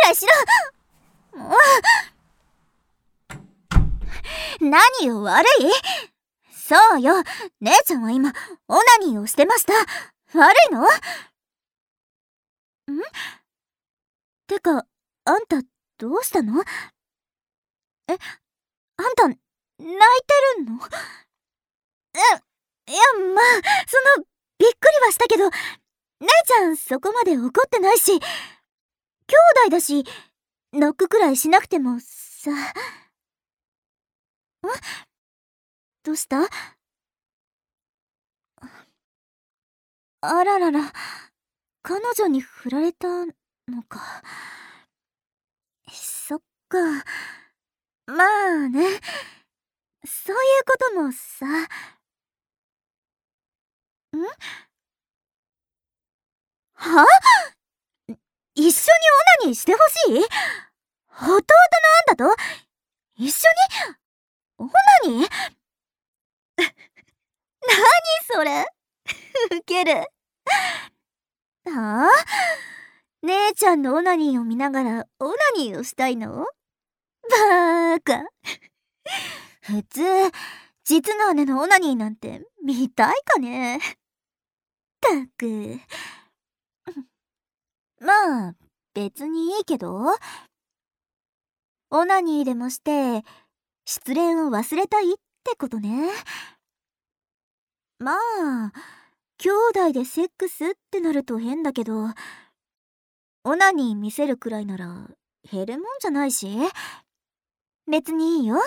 らいしろ。もう何よ、悪い？そうよ、姉ちゃんは今オナニーをしてました。悪いの？てか、あんたどうしたの？あんた泣いてるの？いや、まあびっくりはしたけど、姉ちゃんそこまで怒ってないし、兄弟だし、ノックくらいしなくてもさ。どうした？あららら、彼女に振られたのか。そっか。まあね、そういうこともさ。は？一緒にオナニーしてほしい？弟のあんたと一緒にオナニー？何それ？ウケる。はあ？姉ちゃんのオナニーを見ながらオナニーをしたいの？バーカ。普通実の姉のオナニーなんて見たいかね。たく。まあ別にいいけど、オナニーでもして失恋を忘れたいってことね。まあ兄弟でセックスってなると変だけど、オナニー見せるくらいなら減るもんじゃないし、別にいいよ。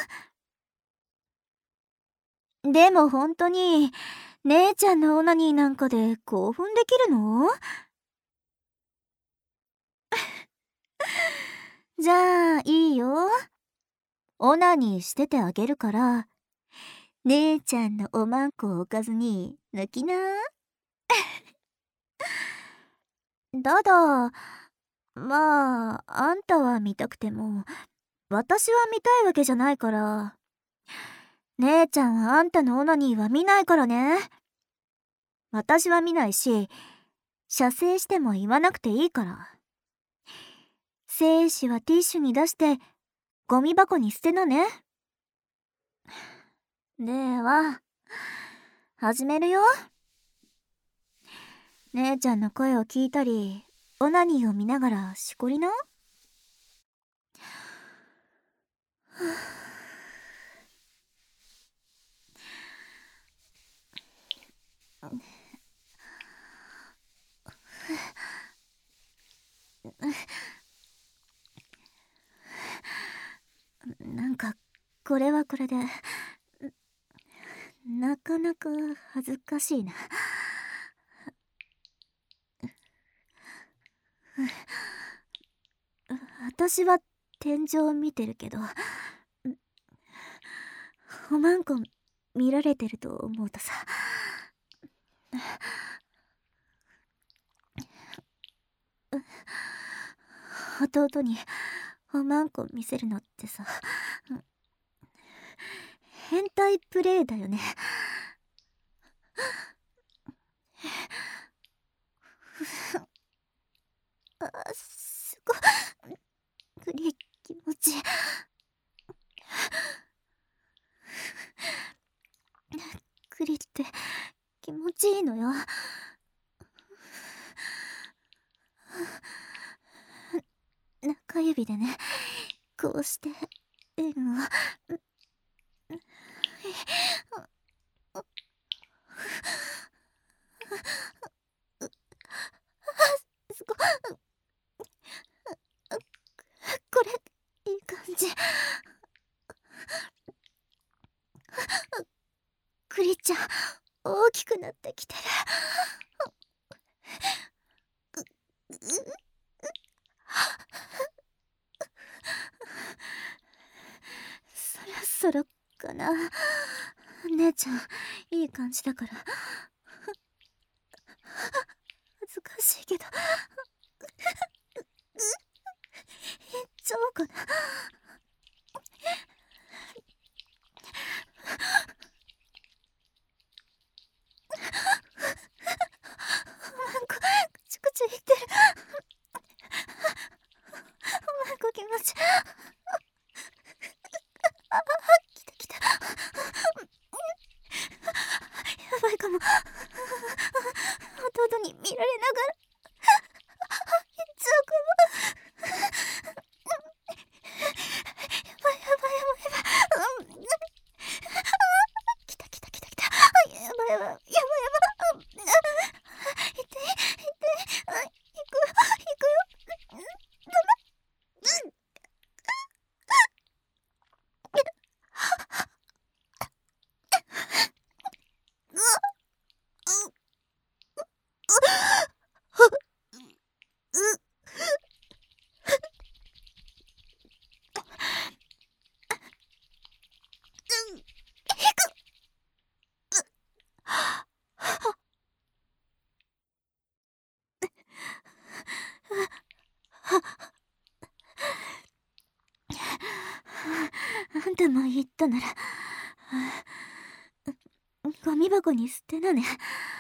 でも本当に姉ちゃんのオナニーなんかで興奮できるの？じゃあいいよ。オナニーしててあげるから、姉ちゃんのおまんこをおかずに抜きな。だだ、まああんたは見たくても私は見たいわけじゃないから、姉ちゃんはあんたのオナニーは見ないからね。私は見ないし、射精しても言わなくていいから。精子はティッシュに出してゴミ箱に捨てなね。では始めるよ。姉ちゃんの声を聞いたりオナニーを見ながらしこりな。なんかこれはこれでなかなか恥ずかしいな。私は天井を見てるけど、おまんこ見られてると思うとさ。弟におまんこ見せるのってさ、変態プレイだよね。すごくり気持ちくりって気持ちいいのよ。中指でね、こうして円をすごこれいい感じ。クリちゃん大きくなってきてる。そろそろかな。姉ちゃんいい感じだから。恥ずかしいけど変調かな。くちゅくちゅ言ってる。 んたも言ったなら、ゴミ箱に捨てなね。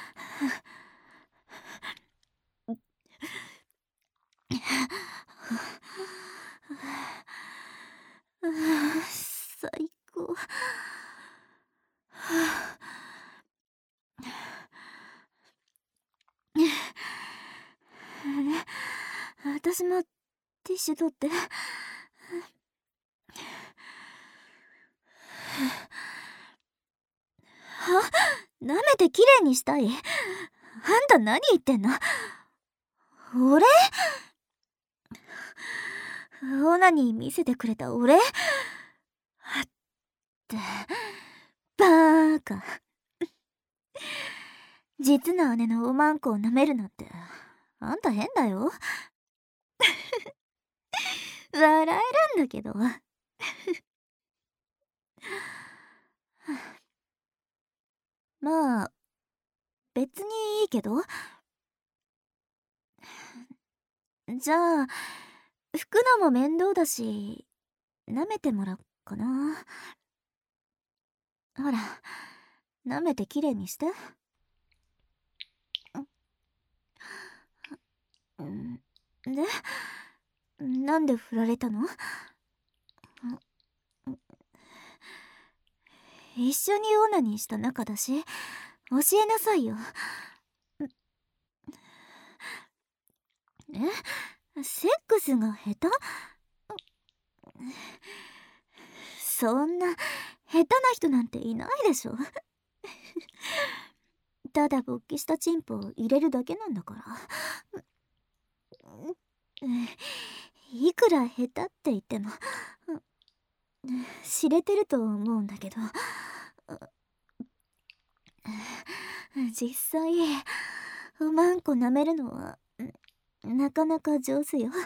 最高。私もティッシュ取って。舐めてきれいにしたい。あんた何言ってんの？俺？オナニー見せてくれた俺？ってバーカ。実の姉のおまんこを舐めるなんてあんた変だよ。笑えるんだけど。まあ別にいいけど。じゃあ拭くのも面倒だし舐めてもらおっかな。ほら舐めてきれいにして。でなんで振られたの？一緒にオナニーした仲だし教えなさいよ。セックスが下手？そんな下手な人なんていないでしょ。ただ勃起したチンポを入れるだけなんだから。いくら下手って言っても知れてると思うんだけど、実際おまんこ舐めるのはなかなか上手よ。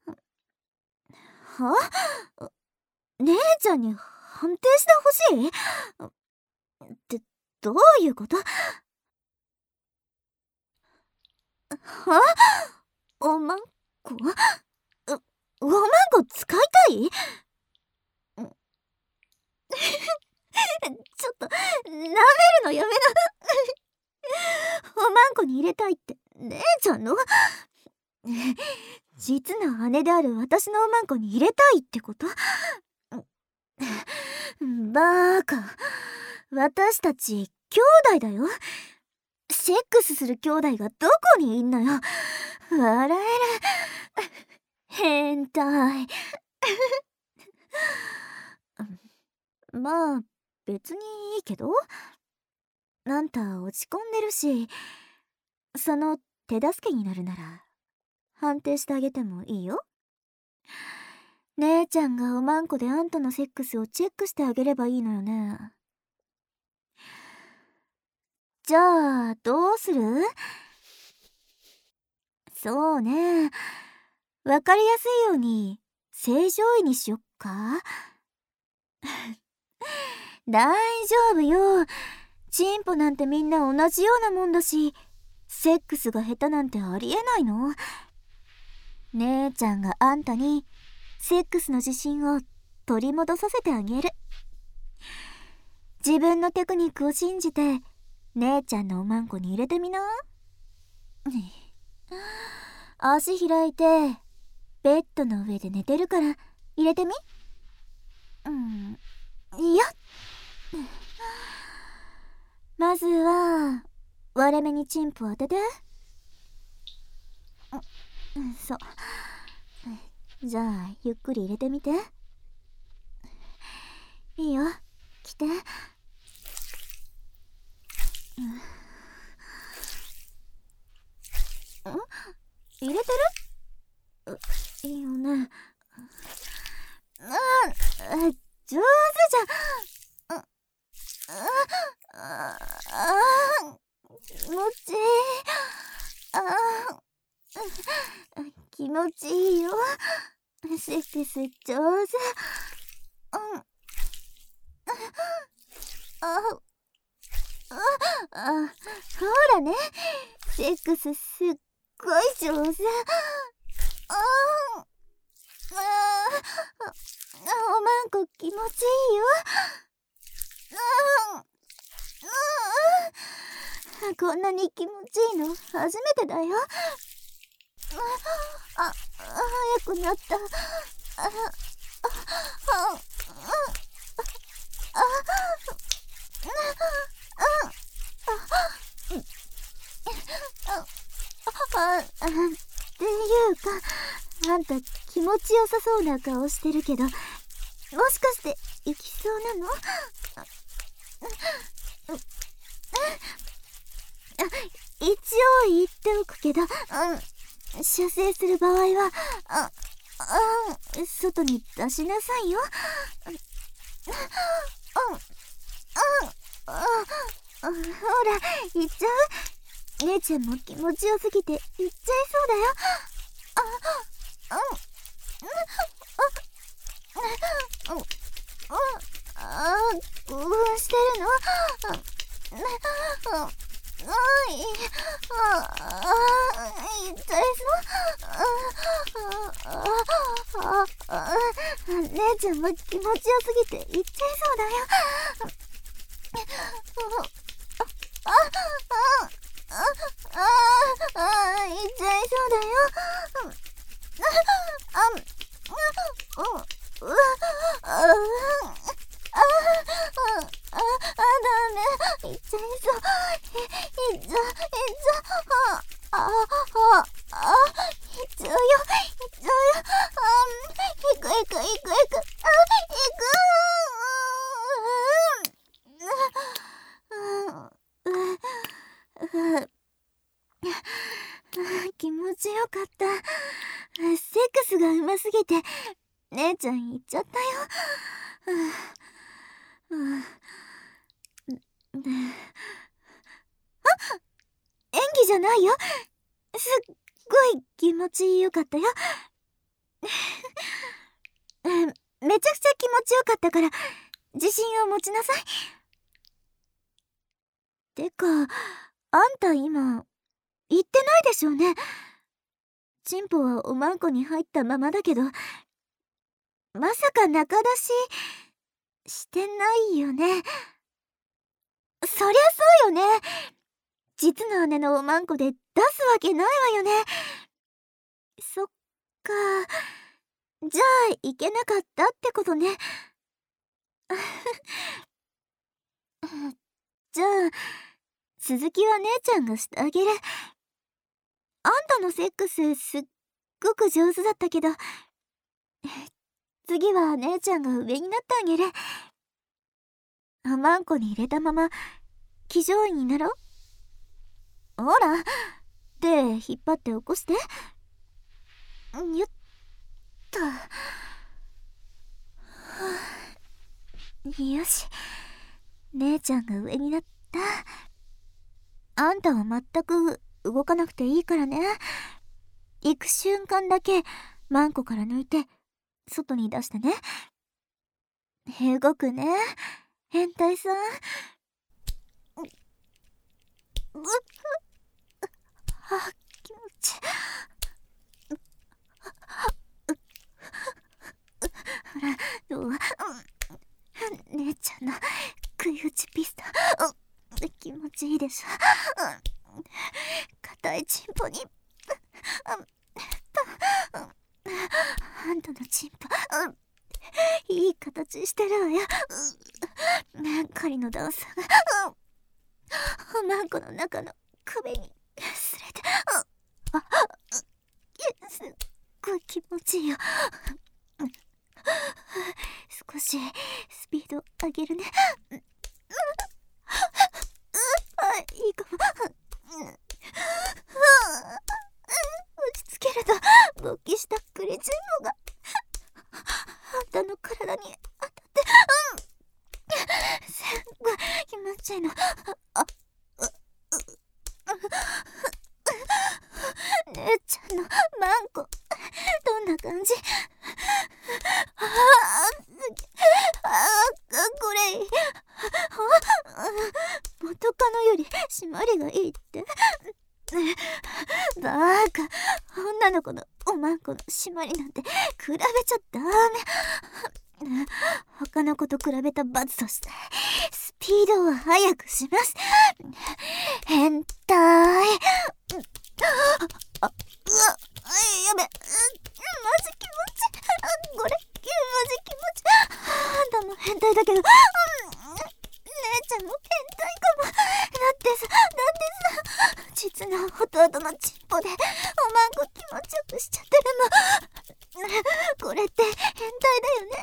は？姉ちゃんに判定してほしい？ってどういうこと？は？おまんこ？おまんこ使いたい？ちょっと舐めるのやめな。おまんこに入れたいって姉ちゃんの？実の姉である私のおまんこに入れたいってこと？バーカ、私たち兄弟だよ。セックスする兄弟がどこにいんのよ。笑える。変態。まあ別にいいけど。あんた落ち込んでるし、その手助けになるなら判定してあげてもいいよ。姉ちゃんがおまんこであんたのセックスをチェックしてあげればいいのよね。じゃあどうする？そうね、わかりやすいように正常位にしよっか。大丈夫よ。チンポなんてみんな同じようなもんだし、セックスが下手なんてありえないの。姉ちゃんがあんたにセックスの自信を取り戻させてあげる。自分のテクニックを信じて姉ちゃんのおまんこに入れてみな。足開いてベッドの上で寝てるから入れてみ。いや、まずは割れ目にチンポ当てて。そう。じゃあゆっくり入れてみて。いいよ、来て。入れてる？いいよね。上手じゃん。気持ちいい。気持ちいいよ。セックス上手。ほらね、セックスすっごい上手。おまんこ気持ちいいよ。 こんなに気持ちいいの初めてだよ。早くなった。っていうか、あんた気持ちよさそうな顔してるけど、もしかして行きそうなの？一応言っておくけど、射精する場合は外に出しなさいよ。ほら、行っちゃう？姉ちゃんも気持ちよすぎて行っちゃいそうだよ。興奮してるの？痛いぞ。姉ちゃんも気持ちよすぎて行っちゃいそうだよ。行っちゃいそうだよ。ダメ。行っちゃいそう。行っちゃうよ。行く。気持ちよかった。セックスがうますぎて姉ちゃん行っちゃったよ。演技じゃないよ。すっごい気持ちよかったよ。めちゃくちゃ気持ちよかったから自信を持ちなさい。てか、あんた今言ってないでしょうね。チンポはおまんこに入ったままだけど、まさか中出ししてないよね。そりゃそうよね。実の姉のおまんこで出すわけないわよね。そっか。じゃあいけなかったってことね。じゃあ続きは姉ちゃんがしてあげる。あんたのセックスすっごく上手だったけど、次は姉ちゃんが上になってあげる。おまんこに入れたまま騎乗位になろう。ほら、手引っ張って起こして。よっと。よし、姉ちゃんが上になった。あんたは全く動かなくていいからね。行く瞬間だけマンコから抜いて外に出してね。動くね、変態さん。気持ち姉ちゃんの食い打ちピスト気持ちいいでしょ。硬いチンポにあんたのチンポいい形してるわよ。狩りの段差がおまんこの中の壁に擦れて、すっごい気持ちいいよ。少しスピード上げるね。いいかも。落ち着けると勃起したクリチンポがあんたの体に当たって、すっごい気持ちいいの。姉ちゃんのマンコどんな感じ？これ元カノより締まりがいいってバカ。女の子のおまんこの締まりなんて比べちゃダメ。他の子と比べた罰としてスピードを速くします。変痛い。やべ。マジ気持ち。これ、マジ気持ち。あんたも変態だけど、姉ちゃんも変態かも。だってさ、実の弟のチンポで、おまんこ気持ちよくしちゃってるの。これって変態だよね。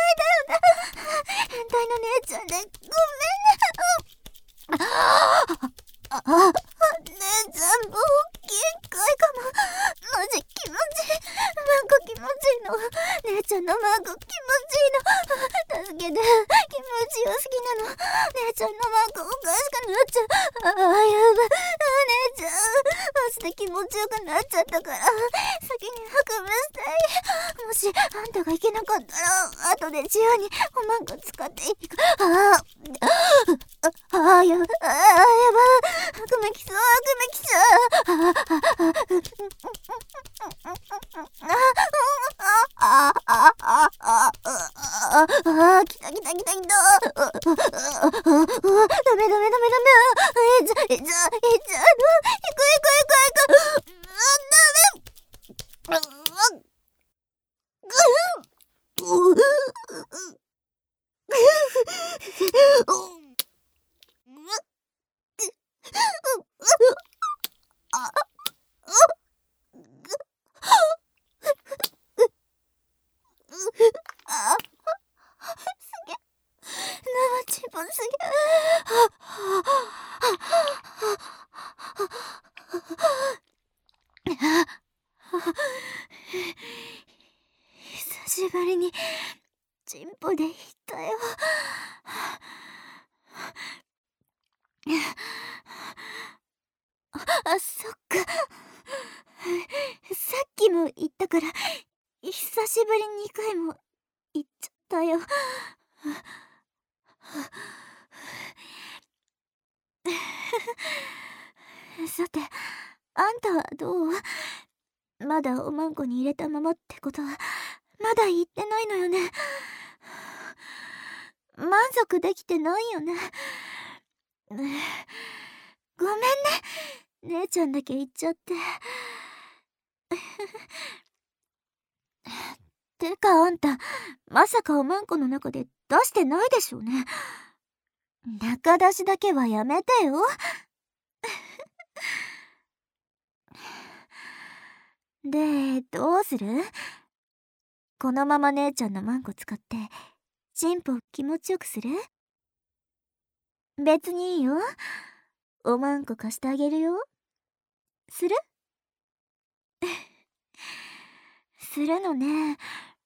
変態の姉ちゃんでごめんね。姉ちゃんも限界かも。マジ気持ちいい。マンコ気持ちいいの。姉ちゃんのマンコ気持ちいいの。助けて。気持ちよすぎなの。姉ちゃんのマンコおかしくなっちゃう。やばい。姉ちゃんマジで気持ちよくなっちゃったから、先に運ばせて。もしあんたがいけなかったら、後で自由におまんこ使っていいか。やばい。悪夢来そう。来た。ダメ。じゃあ、行く。ダメ。生チンポすげ久しぶりにチンポで行ったよ。そっか。さっきも言ったから、久しぶりに2回も言っちゃったよ。さて、あんたはどう？まだおまんこに入れたままってことは、まだ言ってないのよね。満足できてないよね。ごめんね。姉ちゃんだけ言っちゃって。てかあんた、まさかおまんこの中で出してないでしょうね。中出しだけはやめてよ。で、どうする？このまま姉ちゃんのマンコ使って、チンポ気持ちよくする？別にいいよ。おまんこ貸してあげるよ。する？するのね。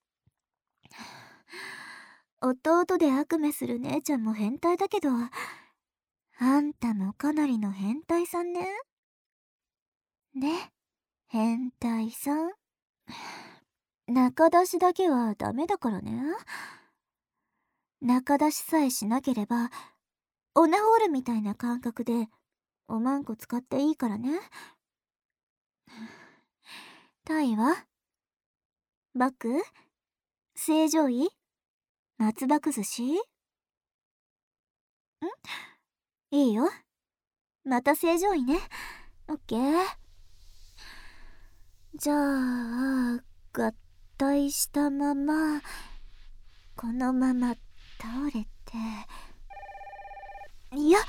弟で悪夢する姉ちゃんも変態だけど、あんたもかなりの変態さんね。ね、変態さん。中出しだけはダメだからね。中出しさえしなければ、オナホールみたいな感覚でおまんこ使っていいからね。タイはバック？正常位？松葉崩し？いいよ。また正常位ね。オッケー。じゃあ、合体したまま、このまま倒れて。いや、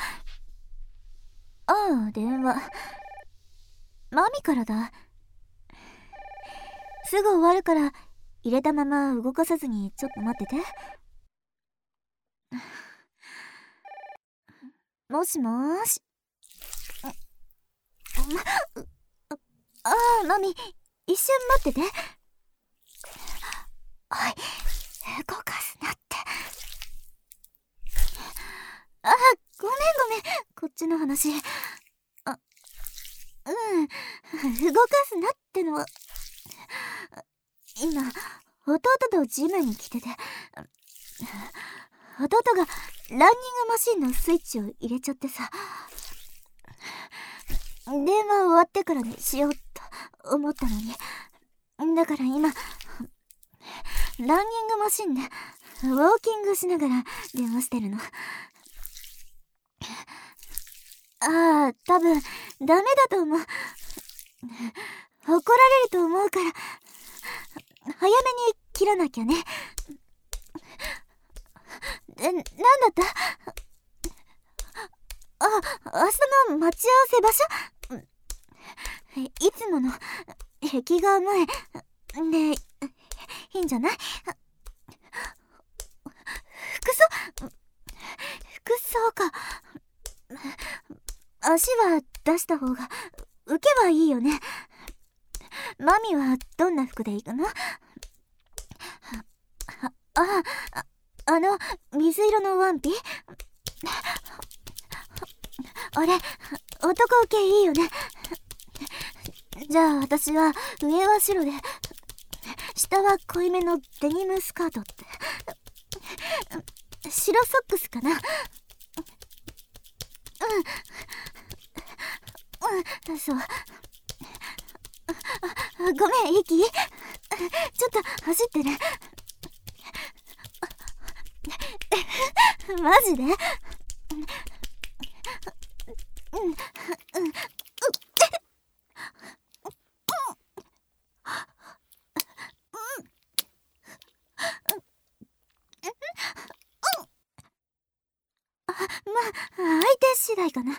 電話。マミからだ。すぐ終わるから、入れたまま動かさずにちょっと待ってて。もしもーし。マミ、一瞬待ってて。おい、動かすなって。ごめん。こっちの話。動かすなってのは。今、弟とジムに来てて、弟がランニングマシンのスイッチを入れちゃってさ、電話終わってからにしようと思ったのに。だから今、ランニングマシンでウォーキングしながら電話してるの。 多分ダメだと思う。怒られると思うから早めに切らなきゃね。なんだった？明日の待ち合わせ場所？いつもの壁画前でいいんじゃない？服装か。足は出した方が受けはいいよね。マミはどんな服で行くの？水色のワンピ？あれ、男受けいいよね。じゃあ私は上は白で下は濃いめのデニムスカートって。白ソックスかな。そう。ごめん、イキ。ちょっと走ってね。マジで？相手次第かな。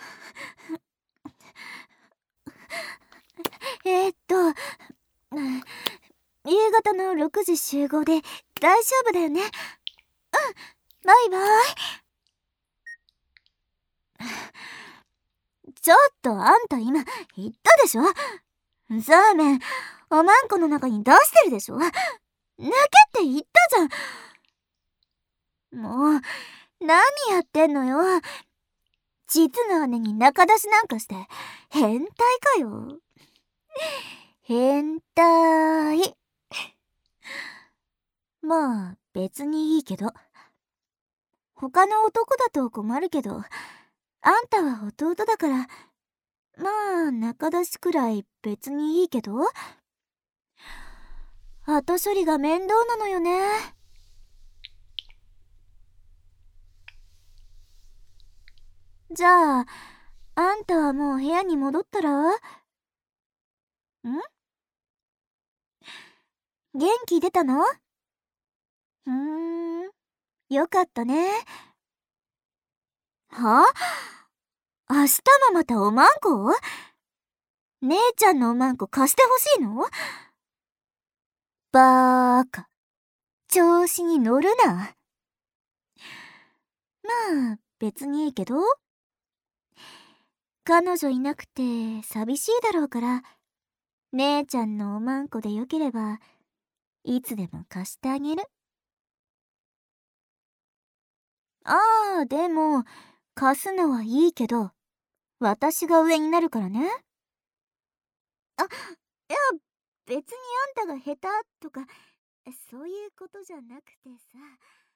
夕方の6時集合で大丈夫だよね。バイバイ。ちょっとあんた今言ったでしょ？ザーメンおまんこの中に出してるでしょ？抜けって言ったじゃん。もう何やってんのよ。実の姉に仲出しなんかして変態かよ。変態。まあ別にいいけど。他の男だと困るけど、あんたは弟だから、まあ仲出しくらい別にいいけど、後処理が面倒なのよね。じゃああんたはもう部屋に戻ったら？元気出たの？よかったね。は？明日もまたおまんこ？姉ちゃんのおまんこ貸してほしいの？バーカ。調子に乗るな。まあ別にいいけど、彼女いなくて寂しいだろうから、姉ちゃんのおまんこでよければいつでも貸してあげる。でも貸すのはいいけど、私が上になるからね。いや、別にあんたが下手とかそういうことじゃなくてさ。